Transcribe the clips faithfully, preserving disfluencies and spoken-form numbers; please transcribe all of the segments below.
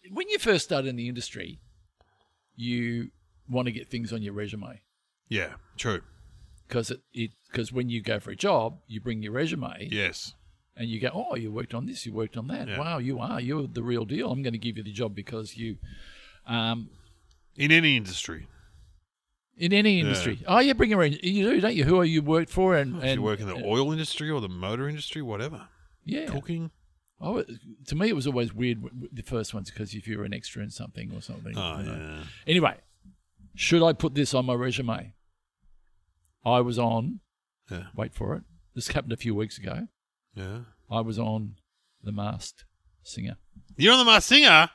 when you first start in the industry, you want to get things on your resume. Yeah, true. Because it, it, because when you go for a job, you bring your resume. Yes. And you go, oh, you worked on this, you worked on that. Yeah. Wow, you are. You're the real deal. I'm going to give you the job because you... Um, in any industry. In any industry. Yeah. Oh, yeah, bring your own. You do, don't you? Who are you worked for? And, if and you work in the oil industry or the motor industry, whatever. Yeah. Cooking. Oh, to me, it was always weird, the first ones, because if you're an extra in something or something. Oh, you know. yeah. Anyway, should I put this on my resume? I was on, yeah. wait for it, this happened a few weeks ago. Yeah. I was on The Masked Singer. You're on The Masked Singer?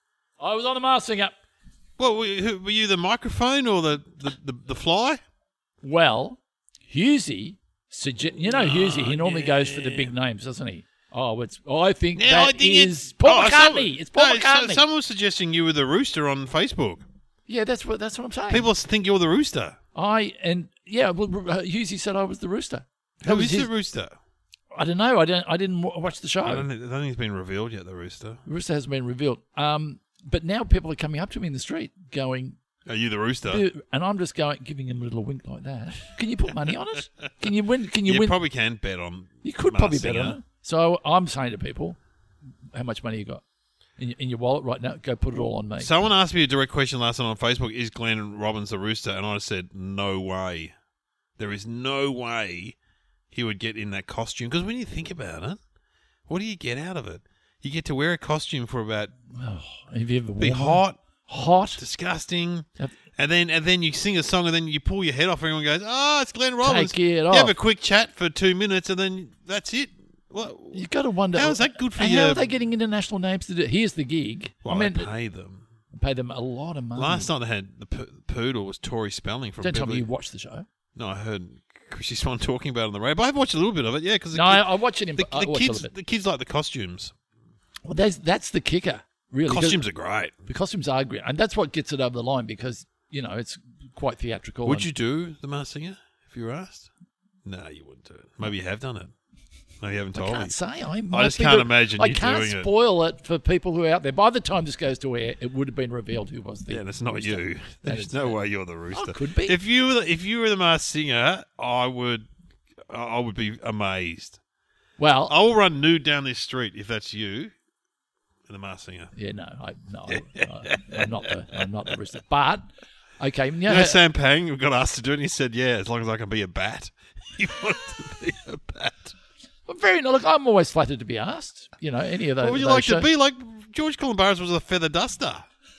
I was on The Masked Singer. Well, were you, were you the microphone or the, the, the, the fly? Well, Husey, suggest, you know, oh, Husey, he normally yeah. goes for the big names, doesn't he? Oh, it's. Oh, I think yeah, that I think is Paul oh, McCartney. Someone, it's Paul no, McCartney. So, someone was suggesting you were the rooster on Facebook. Yeah, that's what that's what I'm saying. People think you're the rooster. I and yeah, well, uh, Husey said I was the rooster. Who is his, the rooster? I don't know. I don't. I didn't watch the show. I don't think, I don't think it's been revealed yet. The rooster. The rooster hasn't been revealed. Um, but now people are coming up to me in the street, going, "Are you the rooster?" And I'm just going, giving him a little wink like that. Can you put money on it? Can you win? Can you, you win? probably can bet on. You could probably bet on it. So I'm saying to people, how much money you got in your, in your wallet right now? Go put it all on me. Someone asked me a direct question last night on Facebook: is Glenn Robbins the rooster? And I said, no way. There is no way he would get in that costume. Because when you think about it, what do you get out of it? You get to wear a costume for about oh, have you ever be worn hot, hot, disgusting, have, and then and then you sing a song and then you pull your head off. Everyone goes, "Oh, it's Glenn Robbins." Take it you off. have a quick chat for two minutes and then that's it. What? You've got to wonder. How is that good for and you? How are they getting international names to do? Here's the gig. Well, I mean, they pay them. Pay them a lot of money. Last night they had the p- poodle was Tori Spelling from. Don't tell Beverly. me you watched the show. No, I heard Chrissy Swan talking about it on the radio, but I've watched a little bit of it. Yeah, because no, kid, I watch it in. The, I the watch kids, a little bit. the kids like the costumes. Well, that's that's the kicker. Really, costumes are great. The costumes are great, and that's what gets it over the line because you know it's quite theatrical. Would you do the Masked Singer if you were asked? No, you wouldn't do it. Maybe you have done it. No, you haven't told I me. can't say. I, I just can't the, imagine I you can't doing it. spoil it for people who are out there. By the time this goes to air, it would have been revealed who was the. Yeah, that's not rooster. you. There's no way you're the rooster. Oh, could be. If you were the, if you were the Masked Singer, I would I would be amazed. Well, I will run nude down this street if that's you, and the Masked Singer. Yeah, no, I, no, I, I'm not the I'm not the rooster. But okay, you know, you know Sam Pang got asked to do it, and he said, "Yeah, as long as I can be a bat." He wanted to be a bat. Well, very look. I'm always flattered to be asked. You know, any of those. What would you those like shows. to be? Like George Columbaris was a feather duster.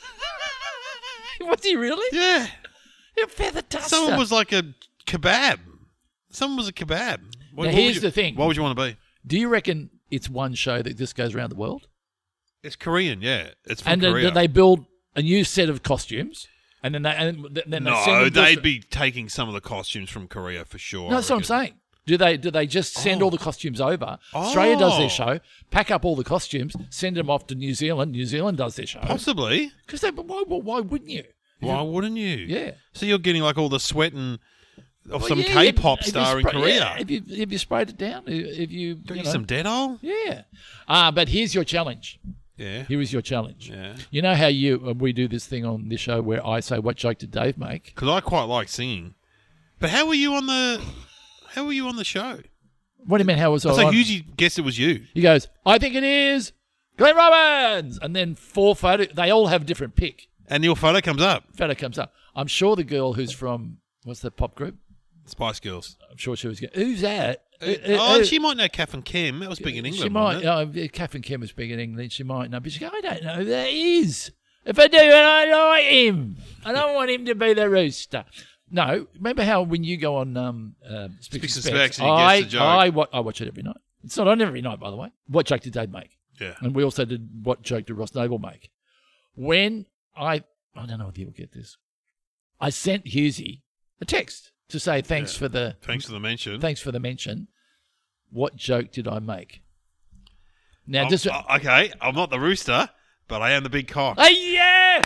Was he really? Yeah, a feather duster. Someone was like a kebab. Someone was a kebab. What, now, what here's you, the thing. What would you want to be? Do you reckon it's one show that just goes around the world? It's Korean, yeah. It's from and Korea. And they build a new set of costumes, and then they and then no, they send them they'd just, be taking some of the costumes from Korea for sure. No, that's what I'm saying. Do they do they just send oh. all the costumes over? Oh. Australia does their show, pack up all the costumes, send them off to New Zealand. New Zealand does their show. Possibly. Because they, why, why wouldn't you? Why wouldn't you? Yeah. So you're getting like all the sweat and of well, some yeah, K-pop if, star if in Korea. Yeah, if you if you sprayed it down, if you got you you know, some Dettol. Yeah. Uh, but here's your challenge. Yeah. Here is your challenge. Yeah. You know how you uh, we do this thing on this show where I say, "What joke did Dave make?" Because I quite like singing. But how were you on the? How were you on the show? What do you mean? How was I? So on? Hughes guessed it was you. He goes, "I think it is Glenn Robbins," and then four photo. They all have a different pick. And your photo comes up. Photo comes up. I'm sure the girl who's from what's the pop group? Spice Girls. I'm sure she was. Who's that? Uh, uh, oh, uh, she might know Kath and Kim. That was big in England. She might. Wasn't it? Uh, Kath and Kim was big in England. She might know, but she goes, "I don't know who that is. If I do, I like him. I don't want him to be the rooster." No, remember how when you go on um, uh, Speaks and Specs, and he I, gets the joke. I, wa- I watch it every night. It's not on every night, by the way. What joke did Dave make? Yeah. And we also did what joke did Ross Noble make? When I, I don't know if you'll get this. I sent Husey a text to say thanks yeah. for the thanks for the mention. Thanks for the mention. What joke did I make? Now, I'm, just uh, okay. I'm not the rooster, but I am the big cock. Oh, yes.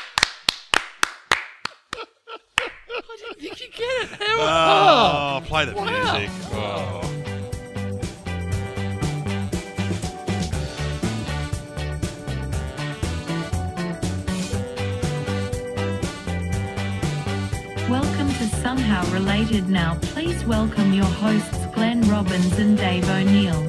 I didn't think you get it. How? Oh, oh, play the wow. music. Oh. somehow related now. Please welcome your hosts Glenn Robbins and Dave O'Neill.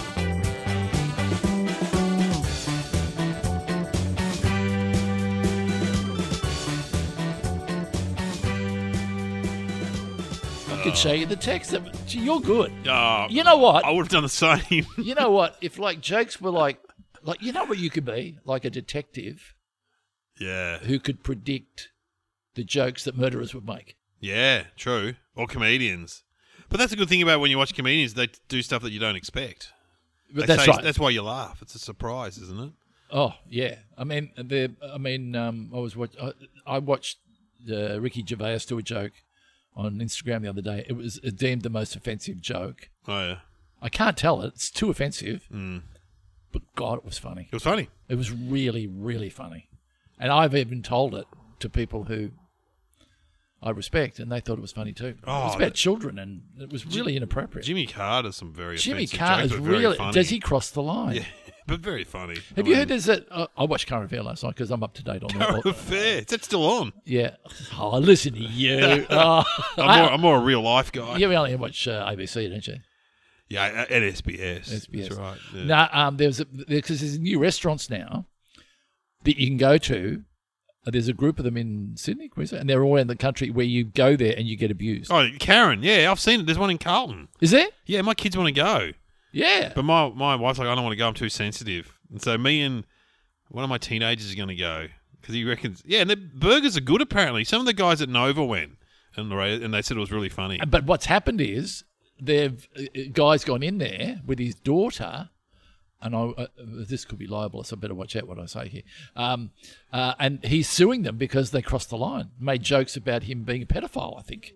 I could show you the text. That, you're good. Uh, You know what? I would have done the same. You know what? If like jokes were like, like you know what you could be? Like a detective Yeah. who could predict the jokes that murderers would make. Yeah, true. Or comedians. But that's a good thing about when you watch comedians, they do stuff that you don't expect. But They that's say- right. That's why you laugh. It's a surprise, isn't it? Oh yeah. I mean, the. I mean, um, I was watch. I, I watched uh, Ricky Gervais do a joke on Instagram the other day. It was deemed the most offensive joke. Oh, yeah. I can't tell it. It's too offensive. Mm. But God, it was funny. It was funny. It was really, really funny. And I've even told it to people who I respect, and they thought it was funny too. Oh, it was about that- children, and it was really inappropriate. Jimmy Carter's some very Jimmy offensive Carter jokes, is but very really. funny. Does he cross the line? Yeah, but very funny. Have I you mean, heard this? That uh, I watched Current Affair last night because I'm up to date on Current that. Affair? Is that still on? Yeah. Oh, listen to you. Oh, I'm more, I'm more a real life guy. you only watch uh, A B C, don't you? Yeah, at S B S. S B S. That's right. Yeah. No, um, there's because there's new restaurants now that you can go to. Uh, There's a group of them in Sydney, Queensland, and they're all around the country where you go there and you get abused. Oh, Karen. Yeah, I've seen it. There's one in Carlton. Is there? Yeah, my kids want to go. Yeah. But my, my wife's like, I don't want to go. I'm too sensitive. And so me and one of my teenagers are going to go because he reckons, yeah, and the burgers are good apparently. Some of the guys at Nova went and, and they said it was really funny. But what's happened is they've uh, guy's gone in there with his daughter, and I, uh, this could be libelous. So I better watch out what I say here. Um, uh, and he's suing them because they crossed the line, made jokes about him being a pedophile. I think.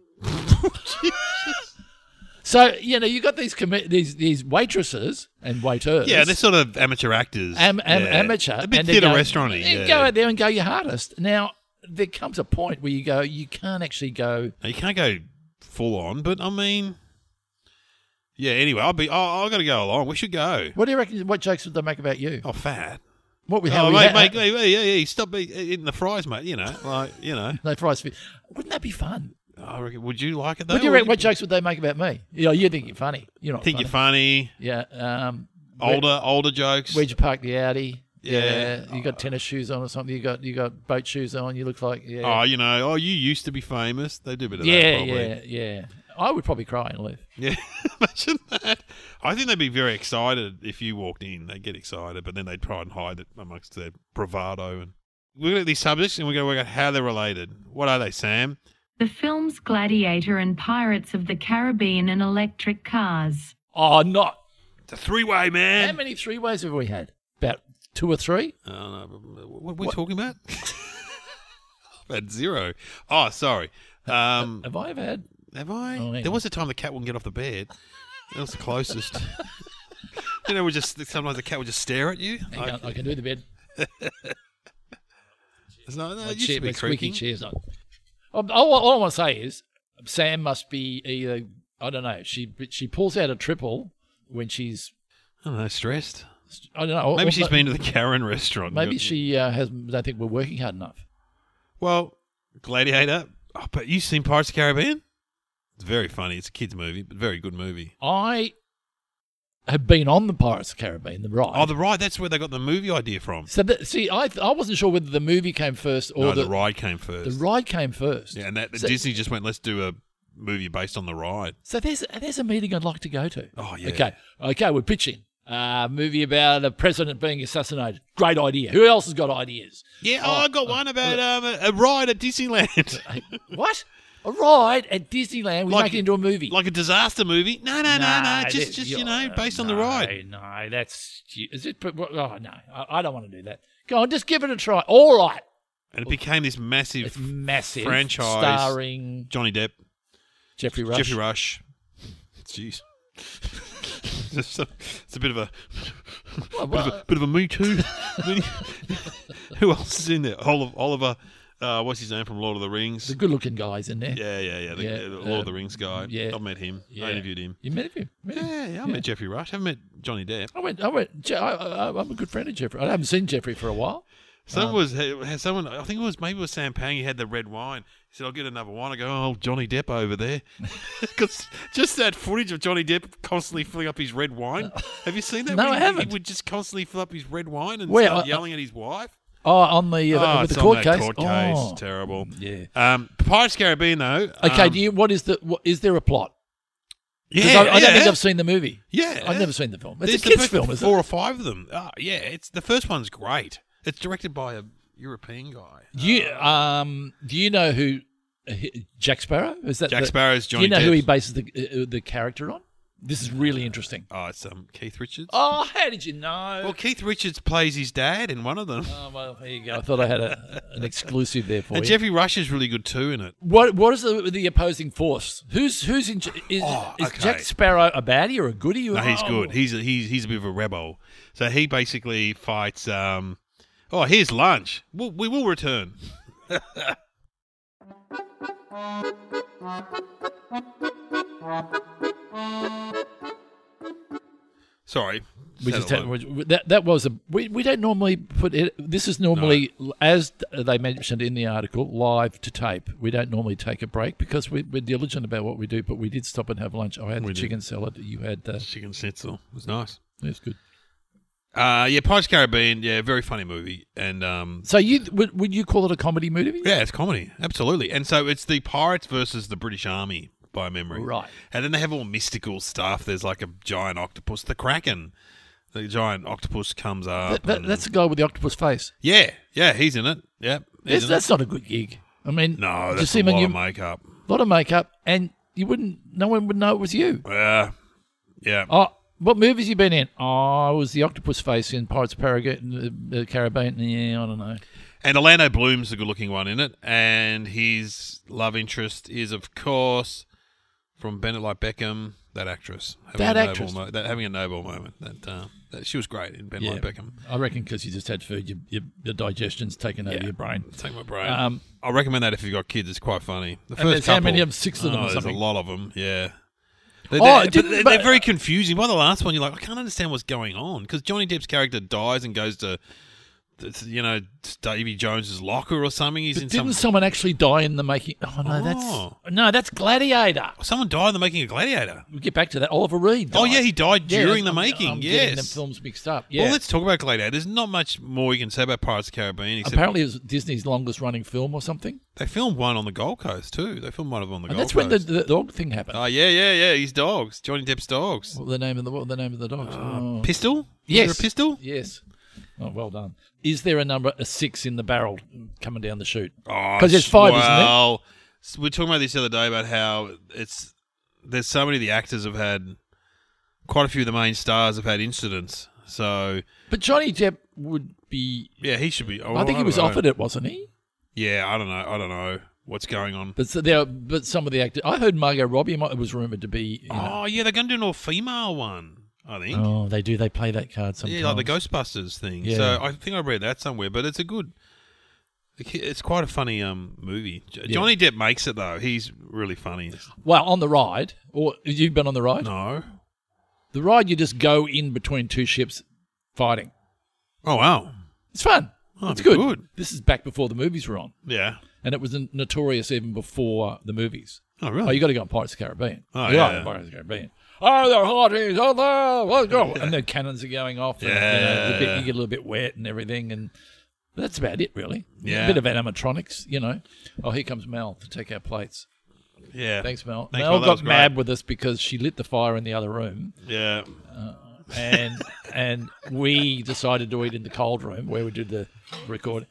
So you know you got these commi- these these waitresses and waiters. Yeah, they're sort of amateur actors. am, am, yeah. amateur, A bit and they theatre go- restaurant-y. and Yeah. Go out there and go your hardest. Now there comes a point where you go, you can't actually go. Now, you can't go full on, but I mean, yeah. Anyway, I'll be. Oh, I got to go along. We should go. What do you reckon? What jokes would they make about you? Oh, fat. What we how Oh, we mate, ha- mate, mate, yeah, yeah. Stop be- eating the fries, mate. You know, like you know. No fries. for- Wouldn't that be fun? I reckon, would you like it though? What do you Or reckon? What jokes would they make about me? You know, you think you're funny. You're not think funny. you're funny? Yeah. Um, where- Older, older jokes. Where'd you park the Audi? Yeah. You got tennis shoes on or something. You got you got boat shoes on. You look like yeah. Oh, you know, oh, you used to be famous. They do a bit of yeah, that, probably. yeah, yeah. I would probably cry and leave. Yeah, imagine that. I think they'd be very excited if you walked in. They'd get excited, but then they'd try and hide it amongst their bravado. And we're going to these subjects, and we're going to work out how they're related. What are they, Sam? The films Gladiator and Pirates of the Caribbean and Electric Cars. Oh, not. It's a three-way, man. How many three ways have we had? About two or three. Oh, no, but what are we What? talking about? I've had zero. Oh, sorry. Um, Have I ever had? have I? Oh, yeah. There was a time the cat wouldn't get off the bed. That was the closest. You know, we just sometimes the cat would just stare at you. Hang Like, on, I can do the bed. it's not, no, My it used chair, to be my squeaky creaking. chair's not. All, all, all I want to say is, Sam must be either I don't know. She she pulls out a triple when she's I don't know, stressed. I don't know. Maybe or- she's been to the Karen restaurant. Maybe she uh, has. Don't think we're working hard enough. Well, Gladiator. Oh, but you've seen Pirates of the Caribbean? It's very funny. It's a kids' movie, but very good movie. I have been on the Pirates of the Caribbean, the ride. Oh, the ride. That's where they got the movie idea from. so the, see, I I wasn't sure whether the movie came first or No, the, the ride came first. the ride came first. Yeah, and that So- Disney just went, let's do a movie based on the ride. So there's there's a meeting I'd like to go to. Oh, yeah. Okay, okay, we're pitching a movie about a president being assassinated. Great idea. Who else has got ideas? Yeah, oh, I got one about um, a, a ride at Disneyland. Hey, what? A ride at Disneyland? We Like- make it into a movie. Like a disaster movie. No, no, no, no. Nah, Just, that- just you you're- know, based on the no, ride. No, that's is it? Oh no, I, I don't want to do that. Go on, just give it a try. All right, And it became this massive it's massive franchise. starring Johnny Depp, Jeffrey Rush. Jeffrey Rush. Jeez. it's, a, it's a bit of a, Well, bit, of a bit of a Me Too. Who else is in there? Oliver, Oliver uh, what's his name from Lord of the Rings? the good-looking guys in there. Yeah, yeah, yeah. The, Yeah, the Lord uh, of the Rings guy. yeah. I've met him. Yeah. I interviewed him. You met him? Met him? Yeah, yeah. I met Jeffrey Rush. I haven't met Johnny Depp. I went. I went. Je- I, I, I'm a good friend of Jeffrey. I haven't seen Jeffrey for a while. Someone Um, was had someone. I think it was maybe it was Sam Pang. He had the red wine. He said, "I'll get another one." I go, "Oh, Johnny Depp over there," because just that footage of Johnny Depp constantly filling up his red wine. Have you seen that? No, When I he, haven't. He would just constantly fill up his red wine and Where? start I- yelling at his wife. Oh, on the, uh, oh, with it's the court on that case? court case. Oh, It's terrible. yeah. Um, Pirates of the Caribbean, though. Okay, um, do you, what is the, what, is there a plot? 'Cause Yeah, I, I don't yeah. think I've seen the movie. Yeah. I've never seen the film. It's There's a the kid's first film, is four it? or five of them. Oh, yeah, it's the first one's great. It's directed by a European guy. Do you, um, do you know who uh, Jack Sparrow? Is that Jack the- Sparrow's Johnny Do you know who Depp. he bases the uh, the character on? This is really interesting. Oh, it's um, Keith Richards. Oh, how did you know? Well, Keith Richards plays his dad in one of them. Oh, well, there you go. I thought I had a, an exclusive there for And you. Jeffrey Rush is really good too in it. What what is the, the opposing force? Who's who's in? Is, Oh, is okay. Jack Sparrow a baddie or a goodie? No, he's Oh. good. He's a, he's he's a bit of a rebel. So he basically fights. Um, oh, here's lunch. We'll, we will return. Sorry. We Said just it had, loud. we- that that was a we, we don't normally put it. This is normally as they mentioned in the article live to tape. We don't normally take a break because we, we're diligent about what we do. But we did stop and have lunch. I had We the did. chicken salad. You had uh, Chicken Schnitzel. It was nice. it's good. Uh, yeah, Pirates of the Caribbean. Yeah, very funny movie. And um, So you would would you call it a comedy movie? yeah, it's comedy. Absolutely. And so it's the pirates versus the British Army by memory. Right. And then they have all mystical stuff. There's like a giant octopus, the Kraken. The giant octopus comes up. That, that, and- that's the guy with the octopus face. yeah, yeah, he's in it. Yeah, he's That's, in that's it. not a good gig. I mean, No, just that's a him and lot you, of makeup. lot of makeup, and you wouldn't. No one would know it was you. Yeah, yeah. Oh, what movies you been in? Oh, I was the octopus face in Pirates of Paraga- the, the Caribbean. Yeah, I don't know. And Orlando Bloom's a good-looking one in it, and his love interest is, of course, from Bend It Like Beckham, that actress. Having That a noble actress. Mo- that, having a noble moment. That, uh, that she was great in Bend It Yeah, Like Beckham. I reckon because you just had food, your, your, your digestion's taken over Yeah. your brain. Take my brain. Um, I recommend that if you've got kids. It's quite funny. The And first there's how couple, many of them? Six of them oh, or there's something? a lot of them. Yeah. They're, Oh, they're, didn't- but they're, but- they're very confusing. By the last one, you're like, I can't understand what's going on because Johnny Depp's character dies and goes to, to, you know, Davy Jones's locker or something. He's but in didn't some. someone actually die in the making? Oh no, Oh. that's no, that's Gladiator. Someone died in the making of Gladiator. We'll get back to that. Oliver Reed. Oh died. yeah, he died Yeah, during the I'm- making. I'm getting yes. the films mixed up. Yeah. Well, let's talk about Gladiator. There's not much more you can say about Pirates of the Caribbean. Except Apparently, it was Disney's longest running film or something. they filmed one on the Gold Coast too. They filmed one of them on the And Gold that's when the, Coast. the dog thing happened. Oh yeah, yeah, yeah. His dogs, Johnny Depp's dogs. What were the name of the what were the name of the dogs? Oh. Pistol? Was Yes. there a pistol? Yes. Oh, well done. Is there a number a six in the barrel coming down the chute? Oh, 'Cause there's five, isn't there? well, s- we were talking about this the other day about how it's there's so many of the actors have had quite a few of the main stars have had incidents. So But Johnny Depp would be. yeah, he should be. Oh, I think he don't was know. offered it, wasn't he? Yeah, I don't know. I don't know what's going on. But so there, but some of the actors. I heard Margot Robbie might, was rumored to be. You know, Oh yeah, they're going to do an all-female one. I think. oh, they do. They play that card sometimes. Yeah, like the Ghostbusters thing. Yeah. So I think I read that somewhere, but it's a good. It's quite a funny um movie. J- Johnny Depp makes it though. He's really funny. Well, on the ride, or you've been on the ride. No. The ride, you just go in between two ships, fighting. Oh wow. It's fun. Oh, it's good. good. This is back before the movies were on, Yeah. and it was notorious even before the movies. Oh really? Oh, you got to go on Pirates of the Caribbean. Oh, You yeah, gotta yeah. go on Pirates of the Caribbean. Oh, the hotties, oh, the, let's go. And the cannons are going off. And, Yeah. you, know, the bit, you get a little bit wet and everything. And but that's about it, really. Yeah. A bit of animatronics, you know. Oh, here comes Mel to take our plates. Yeah. Thanks, Mel. Thanks, Mel Mel. That was got great. mad with us because she lit the fire in the other room. Yeah. And and we decided to eat in the cold room where we did the record.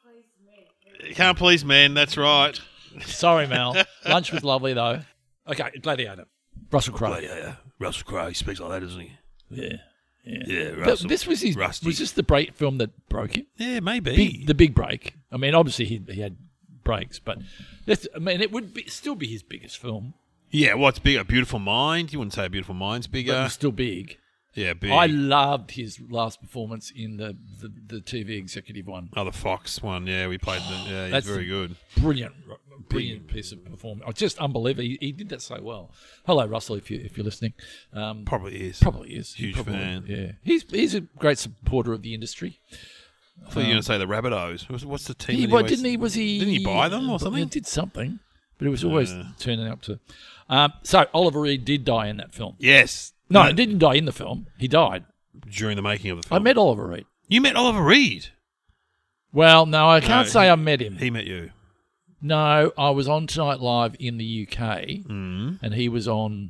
You can't please men. That's right. Sorry, Mel. Lunch was lovely, though. Okay, Gladiator. Russell Crowe. yeah. Russell Crowe. He speaks like that, doesn't he? Yeah. Yeah. Yeah. But Russell. this was his. Rusty. Was this the break film that broke him? Yeah, maybe. Big, the big break. I mean, obviously he he had breaks, but that's, I mean, it would be, still be his biggest film. yeah. What's big? A Beautiful Mind. You wouldn't say A Beautiful Mind's But bigger. it was still big. Yeah, big. I loved his last performance in the, the, the T V executive one. Oh, the Fox one. Yeah, we played the. Yeah, he's That's very the- good. Brilliant, brilliant piece of performance. Oh, just unbelievable. He, he did that so well. Hello, Russell, if you if you're listening. Um, Probably is. probably is. He Huge probably- fan. Yeah, he's he's a great supporter of the industry. I thought you were going to say the Rabbitohs. What's, what's the team? He, that what, always- didn't he? Was he? Didn't he buy them or something? He did something, but it was always Uh. turning up to. Um, so Oliver Reed did die in that film. Yes. No, he didn't die in the film. He died. During the making of the I film. met Oliver Reed. You met Oliver Reed? Well, no, I can't No, say he- I met him. He met you. No, I was on Tonight Live in the U K, Mm. and he was on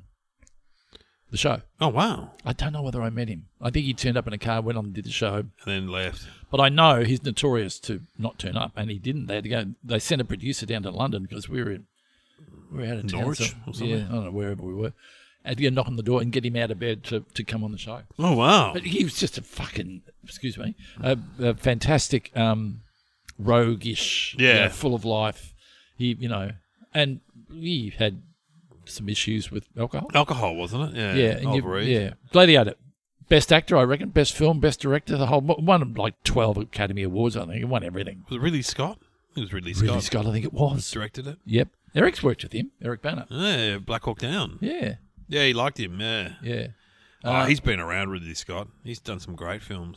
the show. Oh, wow. I don't know whether I met him. I think he turned up in a car, went on and did the show. And then left. But I know he's notorious to not turn up, and he didn't. They had to go. They sent a producer down to London because we were in, we were out of town. Norwich so- or something? Yeah, I don't know, wherever we were. Had to go knock on the door and get him out of bed to, to come on the show. Oh, wow. But he was just a fucking, excuse me, a, a fantastic, um, roguish, you Yeah. know, full of life. He, you know, and he had some issues with alcohol. Alcohol, wasn't it? Yeah. Yeah, and you, Oliver Reed. yeah. Gladiator, best actor, I reckon. Best film, best director. The whole won like twelve Academy Awards. I think he won everything. Was it Ridley Scott? It was Ridley Scott. Ridley Scott, I think it was. Directed it. Yep. Eric's worked with him. Eric Banner. Yeah, Black Hawk Down. Yeah, Yeah, he liked him, yeah. yeah. Oh, Uh, he's been around, Ridley Scott. He's done some great films.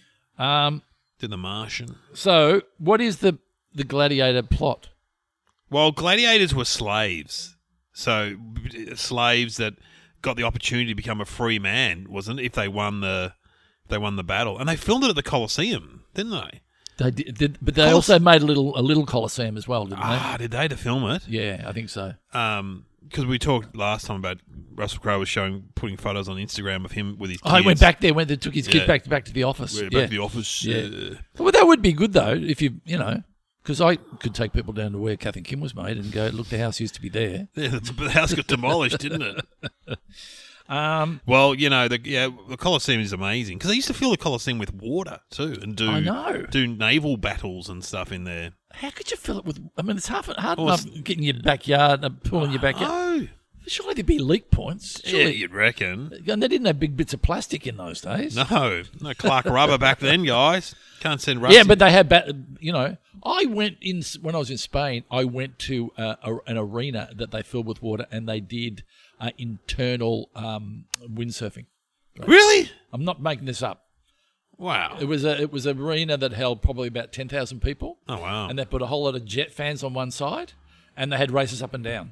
Um. Did The Martian. So, what is the the Gladiator plot? Well, gladiators were slaves. So, b- slaves that got the opportunity to become a free man, wasn't it, if they won the they won the battle. And they filmed it at the Colosseum, didn't they? They did, did but they Colos- also made a little a little Colosseum as well, didn't Ah, did they to film it? they? Yeah, I think so. Um, because we talked last time about Russell Crowe was showing putting photos on Instagram of him with his kids. Oh, he went back there when they took his kid Yeah. back back to the office. We're yeah. back to the office. Yeah. uh, Well, that would be good though if you you know because I could take people down to where Kath and Kim was made and go look, the house used to be there. yeah, the the house got demolished, didn't it? Um, Well, you know, the yeah, the Colosseum is amazing because they used to fill the Colosseum with water too, and do I know. do naval battles and stuff in there. how could you fill it with? I mean, it's half hard Well, enough getting your backyard and pulling your backyard. Oh, Surely there'd be leak points. yeah, Surely, you'd reckon. and they didn't have big bits of plastic in those days. No, no Clark rubber back then, guys. Can't send Rusty. Yeah, but they had, ba- you know, I went in, when I was in Spain, I went to uh, a, an arena that they filled with water and they did uh, internal um, windsurfing. really? I'm not making this up. Wow. It was a it was an arena that held probably about ten thousand people. Oh wow. And they put a whole lot of jet fans on one side and they had races up and down.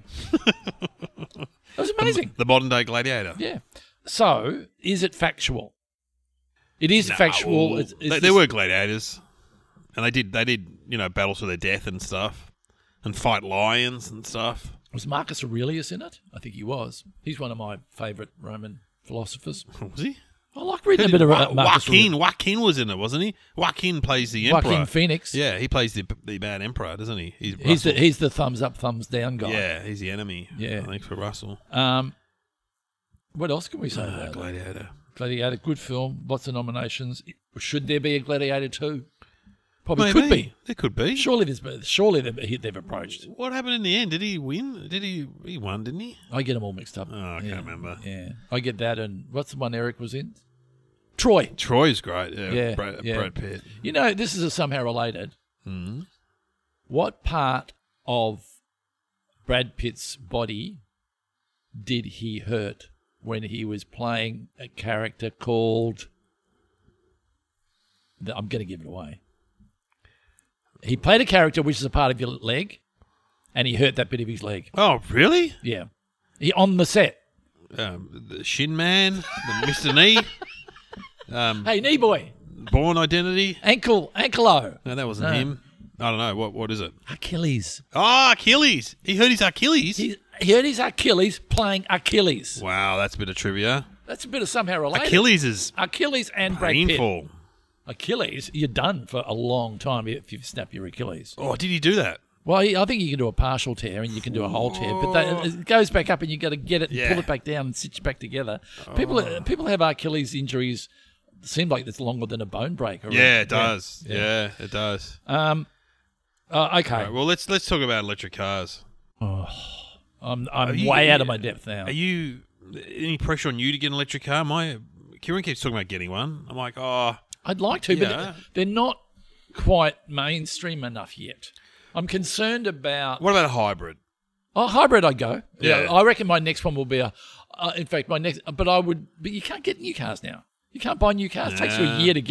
It was amazing. The modern day gladiator. Yeah. So, is it factual? It is No, factual. It's, it's they, just- there were gladiators, and they did they did you know battles to their death and stuff, and fight lions and stuff. Was Marcus Aurelius in it? I think he was. He's one of my favourite Roman philosophers. Was he? I like reading a bit of Wa- uh, Marcus Joaquin. Joaquin was in it, wasn't he? Joaquin plays the Aurelius. emperor. Joaquin Phoenix. Yeah, he plays the the bad emperor, doesn't he? He's He's the Russell. he's the thumbs up, thumbs down guy. yeah, he's the enemy. Yeah. I think for Russell. Um, what else can we say Uh, about it? gladiator. Gladiator, good film, lots of nominations. Should there be a Gladiator two? Probably Maybe. could be. There could be. Surely there's surely they've, they've approached. What happened in the end? Did he win? Did he? He won, didn't he? I get them all mixed up. Oh, I yeah. can't remember. Yeah, I get that. And what's the one Eric was in? Troy. Troy's great. Yeah, Yeah, Brad, yeah. Brad Pitt. You know, this is a somehow related. Hmm. What part of Brad Pitt's body did he hurt when he was playing a character called... I'm going to give it away. He played a character which is a part of your leg, and he hurt that bit of his leg. Oh, really? Yeah. He on the set. Um, the Shin Man, the Mister Knee, um, Hey, knee boy. Born Identity. Ankle, ankle-o. No, that wasn't No. him. I don't know. What What is it? Achilles. Oh, Achilles. He hurt his Achilles. He, he hurt his Achilles playing Achilles. Wow, that's a bit of trivia. That's a bit of somehow related. Achilles is Achilles and Brad Pitt. painful. Achilles, you're done for a long time if you snap your Achilles. Oh, did he do that? Well, I think you can do a partial tear and you can do a whole tear, but that, it goes back up and you got to get it and Yeah. pull it back down and stitch it back together. People people have Achilles injuries. Seem like it's longer than a bone break. Or Yeah, a- it does. Yeah, it does. Um. Uh, okay. All right, well, let's let's talk about electric cars. I'm I'm Are you- way out of my depth now. Are you any pressure on you to get an electric car? My Kieran keeps talking about getting one. I'm like, oh, I'd like to, but Yeah. they're, they're not quite mainstream enough yet. I'm concerned about. what about a hybrid? Oh, hybrid, I'd go. Yeah, Yeah. I reckon my next one will be a. Uh, in fact, my next. But I would. But you can't get new cars now. You can't buy new cars. It takes you a Nah. year to get them.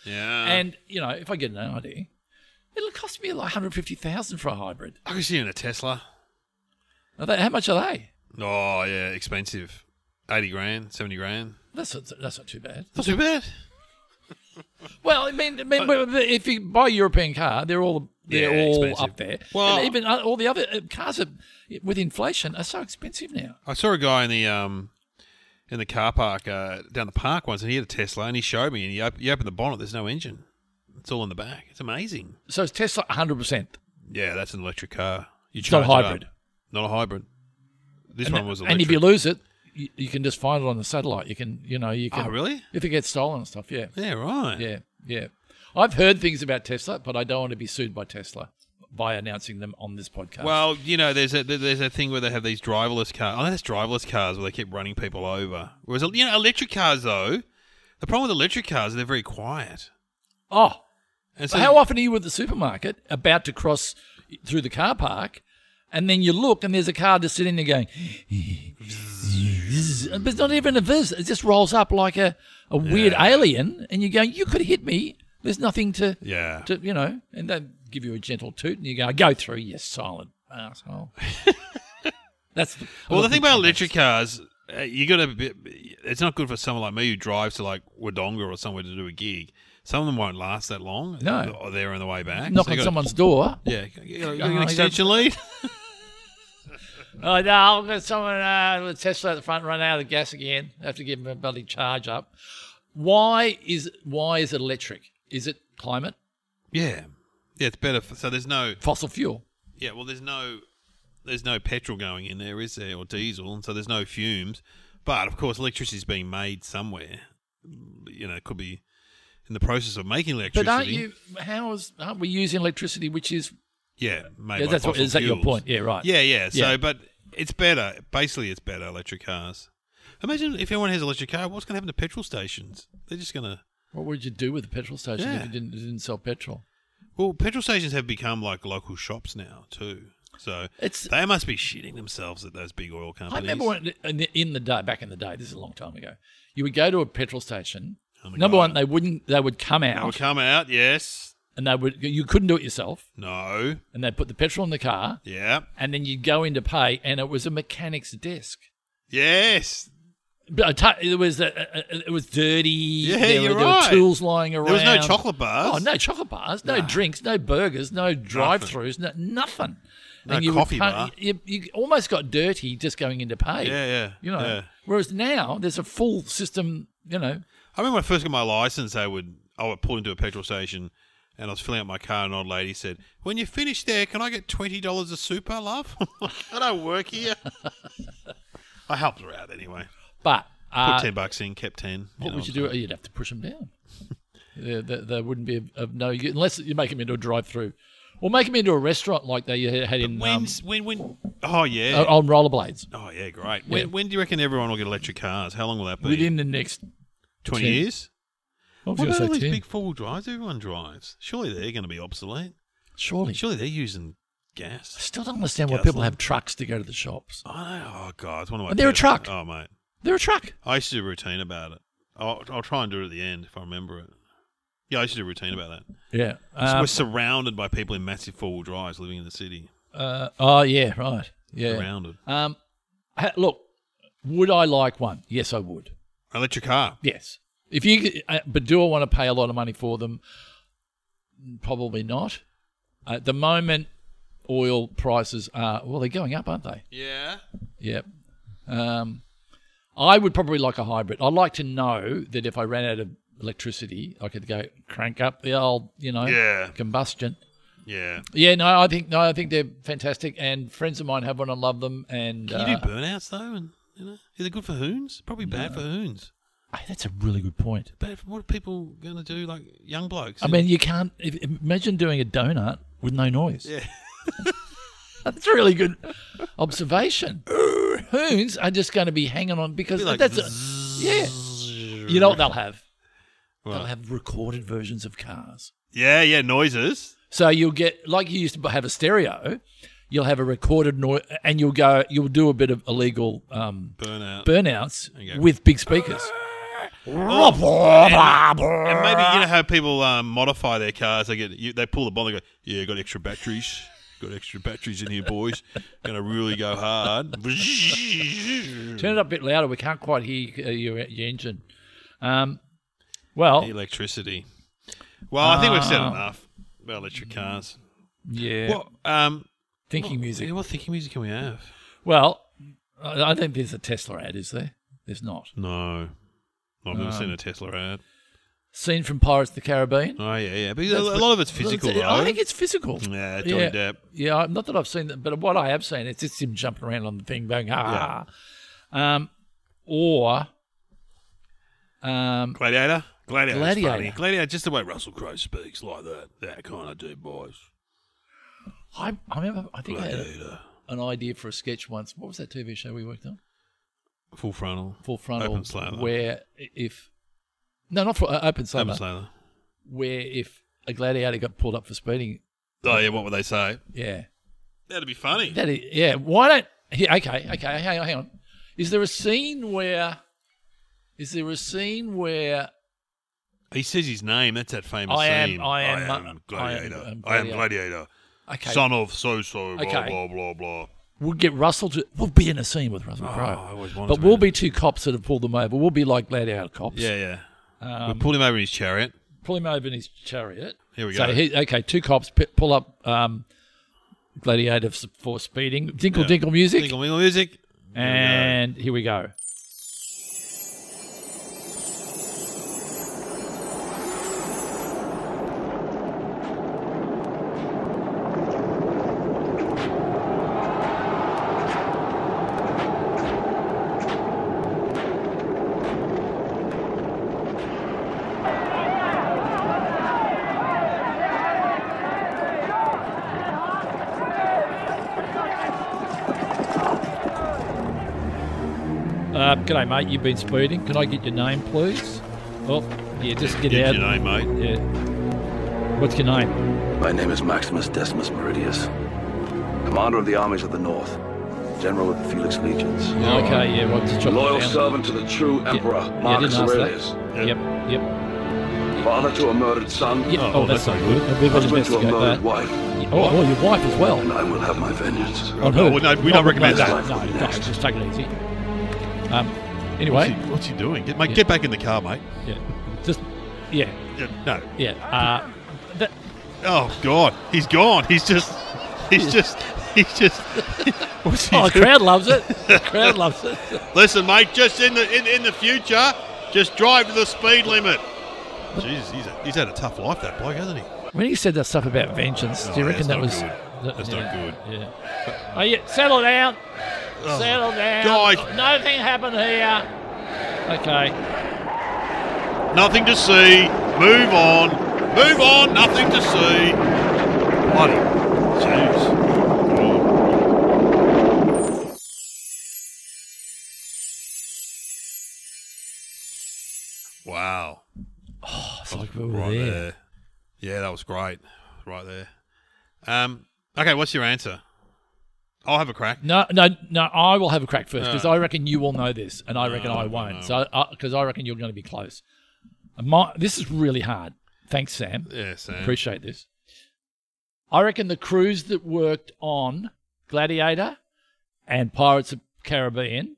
Yeah. And, you know, if I get an Audi, it'll cost me like one hundred fifty thousand dollars for a hybrid. I could see you in a Tesla. Are they, how much are they? Oh, yeah, expensive. eighty grand, seventy grand. That's not, that's not too bad. Not too bad. Well, I mean, I mean if you buy a European car, they're all they're Yeah, all expensive. up there. Well- and even uh, all the other uh, cars are, with inflation are so expensive now. I saw a guy in the um in the car park uh, down the park once, and he had a Tesla, and he showed me, and he op- you open the bonnet, there's no engine. It's all in the back. It's amazing. So it's Tesla one hundred percent. Yeah, that's an electric car. You It's not a charge it hybrid. up. Not a hybrid. This And, one was and electric. if you lose it, you, you can just find it on the satellite. You can, you know, you can. Oh, really? If it gets stolen and stuff, yeah. Yeah, right. Yeah, yeah. I've heard things about Tesla, but I don't want to be sued by Tesla by announcing them on this podcast. Well, you know, there's a there's a thing where they have these driverless cars. Oh, that's driverless cars where they keep running people over. Whereas, you know, electric cars though, the problem with electric cars is they're very quiet. oh, And so how often are you at the supermarket about to cross through the car park, and then you look and there's a car just sitting there going, but it's not even a viz. It just rolls up like a, a weird Yeah. alien, and you go, you could hit me. There's nothing to, Yeah. to you know, and they give you a gentle toot, and you go, go through, you silent asshole. That's the, Well, the thing about electric cars, uh, you got to. It's not good for someone like me who drives to like Wodonga or somewhere to do a gig. Some of them won't last that long. No. Or they're on the way back. knock So you on gotta- someone's door. Yeah. You got, you got Oh, an extension lead? Oh, no, I've got someone uh, with a Tesla at the front run out of the gas again. I have to give them a bloody charge up. Why is why is it electric? Is it climate? Yeah. Yeah, it's better. For, so there's no. Fossil fuel? Yeah, well, there's no. There's no petrol going in there, is there, or diesel, and so there's no fumes. But of course, electricity is being made somewhere. You know, it could be in the process of making electricity. But aren't you? How is? Aren't we using electricity, which is? Yeah, made Yeah, by that's what, fossil is that your fuels. point? Yeah, right. Yeah, yeah. So, Yeah. but it's better. Basically, it's better electric cars. Imagine if everyone has an electric car. What's going to happen to petrol stations? They're just going to. What would you do with a petrol station Yeah. if it didn't, it didn't sell petrol? Well, petrol stations have become like local shops now too. So It's. they must be shitting themselves at those big oil I companies. remember when in the, in the day, back in the day. This is a long time ago. You would go to a petrol station. Oh my Number God. one, they wouldn't. They would come They out, would come out. Yes. and they would. You couldn't do it yourself, No. and they'd put the petrol in the car, Yeah. and then you'd go in to pay, and it was a mechanic's desk. Yes. But I t- it was uh, uh, it was dirty. Yeah, there, you're were, there right. were tools lying around. There was no chocolate bars. Oh, no chocolate bars, no Nah. drinks, no burgers, no drive-throughs, no, nothing. No you would coffee pay- bar. You, you almost got dirty just going in to pay. Yeah, yeah. You know. Yeah. Whereas now there's a full system. You know. I remember when I first got my license, they would I would pull into a petrol station, and I was filling up my car, and an old lady said, "When you finish there, can I get twenty dollars a super, love? I don't work here." I helped her out anyway. But Put uh, ten bucks in, kept ten. what know, would you so- do? You'd have to push them down. they, they, they wouldn't be of, of no use unless you make them into a drive-through, or make them into a restaurant like they had in um, When's when when? Oh yeah. on rollerblades. Oh yeah, great. When, Yeah. when do you reckon everyone will get electric cars? How long will that be? Within the next twenty ten. years. I was What gonna about all say these ten. big four-wheel drives everyone drives? Surely they're going to be obsolete. Surely. Surely they're using I gas. still don't understand why people Gasoline. have trucks to go to the shops. I know. Oh god, it's one of my. And they're a pet- truck. Oh mate, They're a truck. I used to do a routine about it. I'll, I'll try and do it at the end if I remember it. Yeah, I used to do a routine about that. Yeah. So Um, we're surrounded by people in massive four-wheel drives living in the city. uh, oh, yeah, right. Yeah. Surrounded. Um, ha- look, would I like one? Yes, I would. Electric car. Yes. If you, uh, but do I want to pay a lot of money for them? Probably not. At the moment, oil prices are, well, they're going up, aren't they? Yeah. Yep. Um, I would probably like a hybrid. I'd like to know that if I ran out of electricity, I could go crank up the old, you know, Yeah. combustion. Yeah. Yeah, no, I think no, I think they're fantastic, and friends of mine have one and love them. And Can you uh, do burnouts though? And you know, is it good for hoons? Probably bad for hoons. hey, that's a really good point. But what are people going to do, like young blokes? I mean, you can't if, imagine doing a donut with no noise. yeah. That's a really good observation. Hoons are just going to be hanging on because Be like that's a, yeah. You know what they'll have? They'll What? have recorded versions of cars. Yeah, yeah, noises. So you'll get, like you used to have a stereo, you'll have a recorded noise, and you'll go, you'll do a bit of illegal um, Burnout. burnouts Okay. with big speakers. Oh, and, and maybe you know how people um, modify their cars. They get you, they pull the bond. They go, yeah, got extra batteries. Got extra batteries in here, boys. Going to really go hard. Turn it up a bit louder. We can't quite hear uh, your, your engine. Um, well, electricity. Well, I think we've said uh, enough about electric cars. Yeah. Well, um, thinking what, music. What thinking music can we have? Well, I I think there's a Tesla ad, is there? There's not. No. I've never Um, seen a Tesla ad. Scene from Pirates of the Caribbean. Oh, yeah, yeah. But a, That's a what- lot of it's physical, I though. think it's physical. Yeah, Johnny yeah. Depp. Yeah, not that I've seen that, but what I have seen, it's just him jumping around on the thing, going, ah. Um, or um, Gladiator? Gladiator's Gladiator. funny. Gladiator, just the way Russell Crowe speaks, like that. That kind of dude, boys. I, I remember, I think I had Gladiator. a, an idea for a sketch once. What was that T V show we worked on? Full frontal. Full Frontal. Open Slather. Where if, no, not for uh, Open Slather. Open Slather. Where if a gladiator got pulled up for speeding, Oh, yeah, what would they say? yeah. That'd be funny. That is, yeah. Why don't? Here, okay, okay. Hang on, hang on. Is there a scene where? Is there a scene where? He says his name. That's that famous I am- scene. I am, I uh, am Gladiator. I am I am Gladiator. Gladiator. Okay, Son of so-so, blah, Okay. blah, blah, blah. we'll get Russell to. We'll be in a scene with Russell Oh, Crowe, I always wanted but to we'll be- be two cops that have pulled them over. We'll be like gladiator cops. Yeah, yeah. Um, we pulled him over in his chariot. pull him over in his chariot. Here we So go. he, okay, two cops p- pull up um, gladiator f- for speeding. Dinkle Yeah. dinkle music, Tinkle Mingle music. Here we go. and here we go. Uh, g'day, mate. You've been speeding. Can I get your name, please? Oh, yeah, just get Get out. your name, mate. Yeah. What's your name? My name is Maximus Decimus Meridius, commander of the armies of the North, general of the Felix Legions, Oh, okay, yeah, well, just jot loyal that down. servant to the true emperor, Yeah, Marcus didn't ask that. Aurelius, Yep, yep. father to a murdered son, Yeah. Oh, Oh, that's not good. We better husband to a investigate murdered that. wife, Oh, oh, your wife as well. and I will have my vengeance. On who? well, no, we don't recommend no, that. No, no, no, just take it easy. Um, What's anyway, he, what's he doing? Get, mate, Yeah. get back in the car, mate. yeah, just yeah, Yeah, no. yeah. Uh, that, Oh, God. He's gone. He's just... He's just... He's just... What's he oh, the doing? crowd loves it. The crowd loves it. Listen, mate, just in the in, in the future, just drive to the speed limit. Jesus, he's, a, he's had a tough life, that bloke, hasn't he? When he said that stuff about vengeance, do you Oh, reckon that that's was? not that- That's yeah, not good. Yeah. Oh, yeah. Settle down. Oh, Settle down. guys. Nothing happened here. Okay. Nothing to see. Move on. Move on. Nothing to see. Bloody. Jeez. Oh. Wow. Oh, it's like we were Right there. there. Yeah, that was great. Right there. Um. Okay, what's your answer? I'll have a crack. No, no, no. I will have a crack first because No. I reckon you will know this, and I reckon No, I no, won't. no. So, because I reckon you're going to be close. My, this is really hard. Thanks, Sam. Yeah, Sam. Appreciate this. I reckon the crews that worked on Gladiator and Pirates of the Caribbean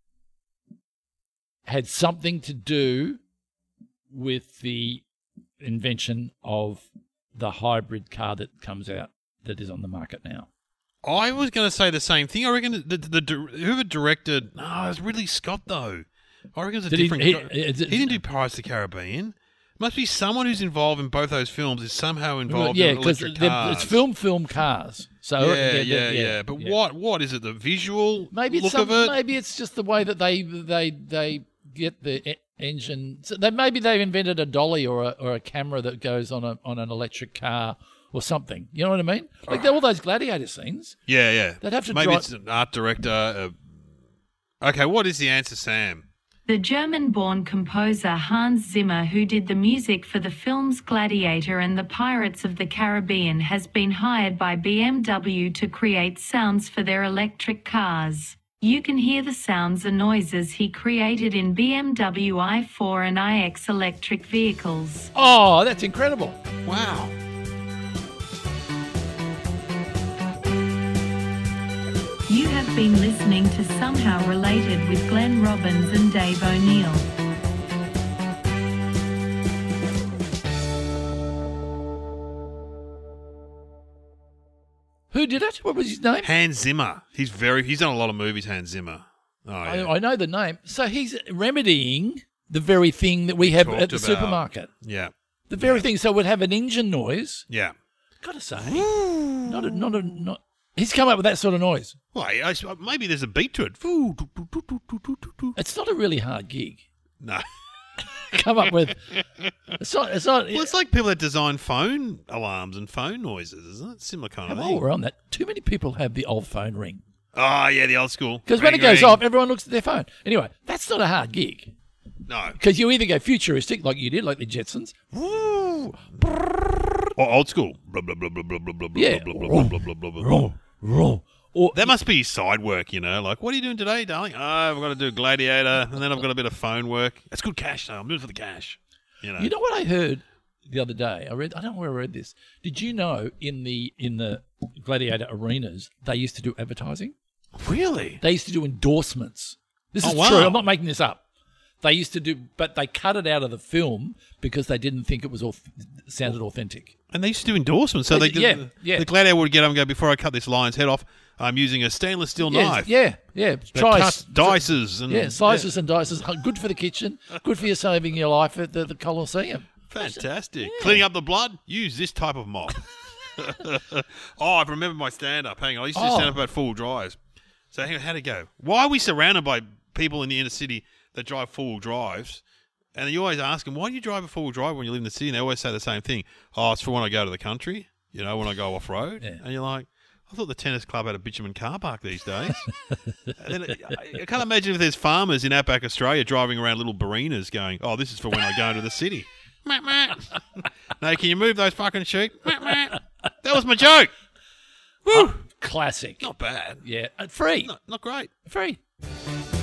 had something to do with the invention of the hybrid car that comes out that is on the market now. I was going to say the same thing. I reckon the, the, the whoever directed. No, it was Ridley Scott though. I reckon it was a Did he- different. he- guy. is He, it- didn't do Pirates of the Caribbean. Must be someone who's involved in both those films is somehow involved yeah, in because electric cars. it's film, film cars. So Yeah, yeah, yeah. But yeah. what what is it? The visual Maybe it's look some, of it. maybe it's just the way that they they they get the e- engine. So they, maybe they've invented a dolly or a or a camera that goes on a on an electric car or something. You know what I mean? Like all those gladiator scenes. Yeah, yeah. They'd have to Maybe drive- it's an art director. Uh, okay, what is the answer, Sam? The German-born composer Hans Zimmer, who did the music for the films Gladiator and the Pirates of the Caribbean, has been hired by B M W to create sounds for their electric cars. You can hear the sounds and noises he created in B M W i four and iX electric vehicles. Oh, that's incredible. Wow. You have been listening to Somehow Related with Glenn Robbins and Dave O'Neill. Who did it? What was his name? Hans Zimmer. He's very. He's done a lot of movies. Hans Zimmer. Oh, yeah. I, I know the name. So he's remedying the very thing that we, we have at the about. supermarket. Yeah. The very yeah. thing. So we'd have an engine noise. Yeah. Gotta say, not a, not a, not. He's come up with that sort of noise. Well, I, I, maybe there's a beat to it. It's not a really hard gig. No. Come up with. It's not. It's not. Well, it's like people that design phone alarms and phone noises, isn't it? Similar kind of While thing. we're on that, too many people have the old phone ring. Oh, yeah, the old school. Because when it Ring, goes ring. off, everyone looks at their phone. Anyway, that's not a hard gig. No. Because you either go futuristic, like you did, like the Jetsons. Or old school. Blah, blah, blah, blah, blah, blah, blah, Yeah. blah, blah, blah, blah, blah, blah, blah. Roll, roll. Or That must be side work, you know. Like, what are you doing today, darling? Oh, I've got to do Gladiator, and then I've got a bit of phone work. It's good cash, though. I'm doing it for the cash. You know. You know what I heard the other day? I read. I don't know where I read this. Did you know in the in the Gladiator arenas they used to do advertising? Really? They used to do endorsements. This is Oh, wow. true. I'm not making this up. They used to do, but they cut it out of the film because they didn't think it was all sounded authentic. And they used to do endorsements. So They they, did- did, yeah, yeah. the Gladiator would get up and go, before I cut this lion's head off, I'm using a stainless steel Yeah, knife. yeah, yeah. That Try cuts dices. And, Yeah, slices and dices. Good for the kitchen. Good for you saving your life at the, the Colosseum. Fantastic. Yeah. Cleaning up the blood, use this type of mop. oh, I remember my stand-up. Hang on. I used to do Oh. stand-up about four-wheel drives. So hang on, how'd it go? Why are we surrounded by people in the inner city that drive four-wheel drives? And you always ask them, why do you drive a four-wheel drive when you live in the city? And they always say the same thing. Oh, it's for when I go to the country, you know, when I go off-road. Yeah. And you're like, I thought the tennis club had a bitumen car park these days. And then, I I can't imagine if there's farmers in outback Australia driving around little Barinas going, oh, this is for when I go into the city. No, can you move those fucking sheep? That was my joke. Woo! Classic. Not bad. Yeah. Uh, free. Not, not great. Free.